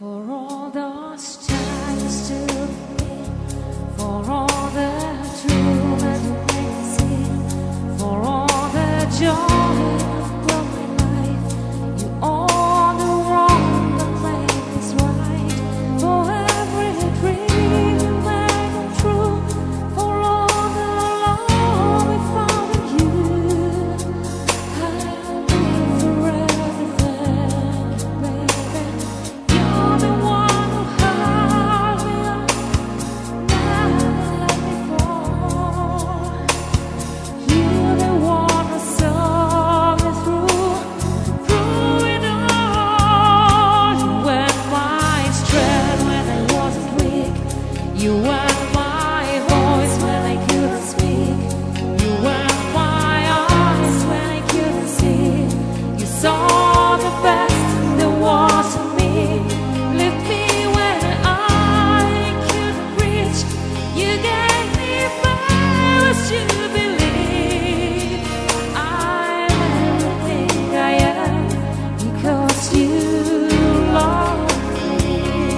For all those times to be, for all the truth that you make me see, for all the joy of growing life, you are the wrong that made this right. For every dream you made come true, for all the love we found in you, I'll live forever. Thank you, baby. You're the one who held me up, never before. You're the one who saw me through it all. You were my strength when I wasn't weak. You were my voice when I couldn't speak. You were my eyes when I couldn't see. You saw the best there was in me. Lift me when I couldn't reach. You gave me powers to believe. I'm everything I am because you love me.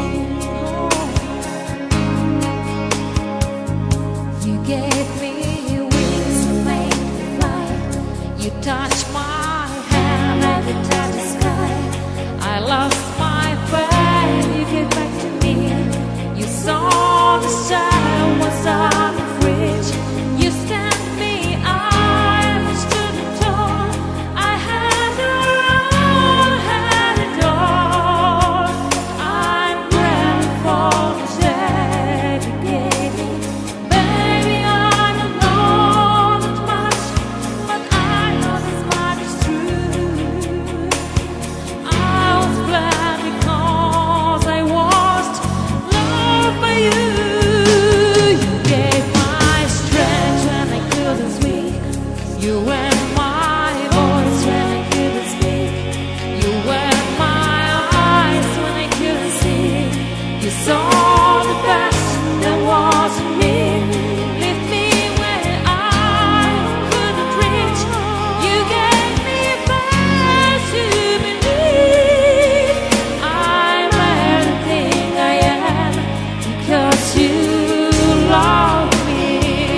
You gave me wings to make me fly. You touched my hand and you touched the sky. I lost my faith, you gave back to me. You saw the shadow was out of reach. You stand me, I stood tall. I had all, had it all. I'm grateful for the day you gave me. Baby, I don't know that much, but I know this much is true. I was glad because I was loved by you. You gave my strength when I couldn't speak. You were my voice when I couldn't speak. You were my eyes when I couldn't see. You saw the best there was in me. Lift me where I couldn't reach. You gave me faith to believe. I'm everything I am because you love me.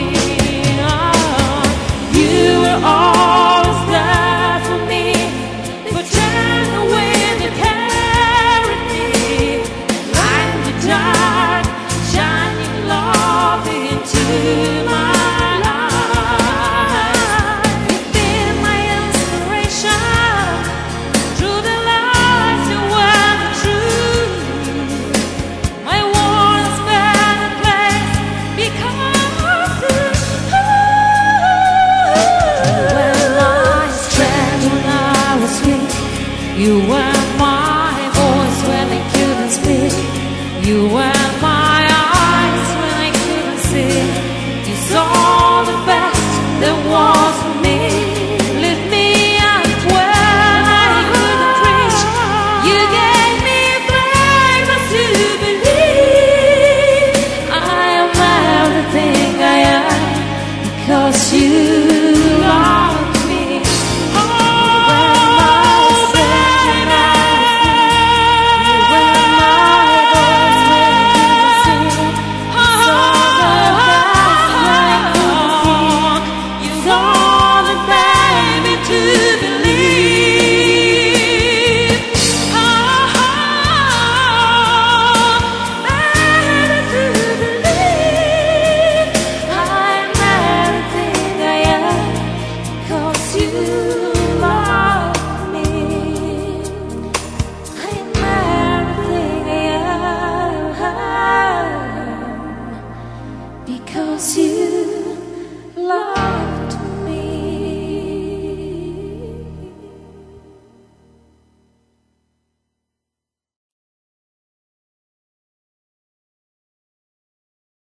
You were always there for me. For turning when you carried me. Light in the dark, shining love into my life. You've been my inspiration. Through the lies you were the truth. My world has been a place because you were my strength when I was weak. You were my voice when I couldn't speak. You were